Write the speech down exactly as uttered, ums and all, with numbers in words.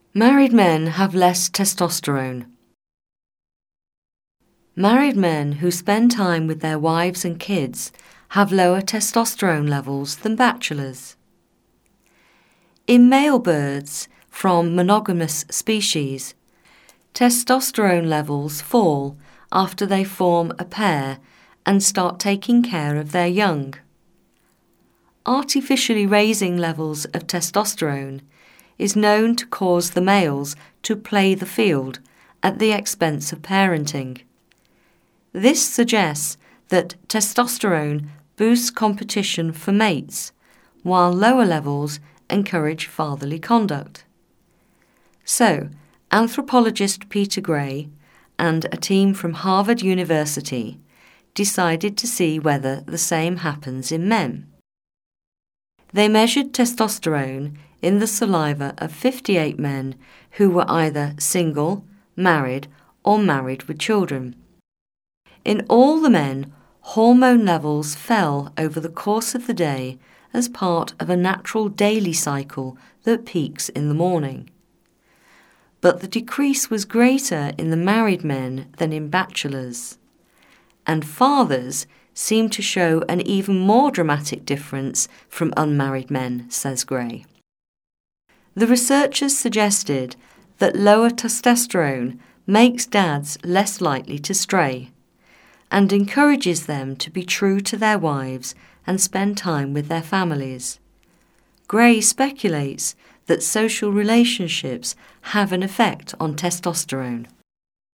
Married men have less testosterone. Married men who spend time with their wives and kids have lower testosterone levels than bachelors. In male birds from monogamous species, testosterone levels fall after they form a pair and start taking care of their young. Artificially raising levels of testosterone is known to cause the males to play the field at the expense of parenting. This suggests that testosterone boosts competition for mates, while lower levels encourage fatherly conduct. So, anthropologist Peter Gray and a team from Harvard University decided to see whether the same happens in men. They measured testosterone in the saliva of fifty-eight men who were either single, married, or married with children. In all the men, hormone levels fell over the course of the day as part of a natural daily cycle that peaks in the morning. But the decrease was greater in the married men than in bachelors, and fathers seemed to show an even more dramatic difference from unmarried men, says Gray. The researchers suggested that lower testosterone makes dads less likely to stray and encourages them to be true to their wives and spend time with their families. Gray speculates that social relationships have an effect on testosterone.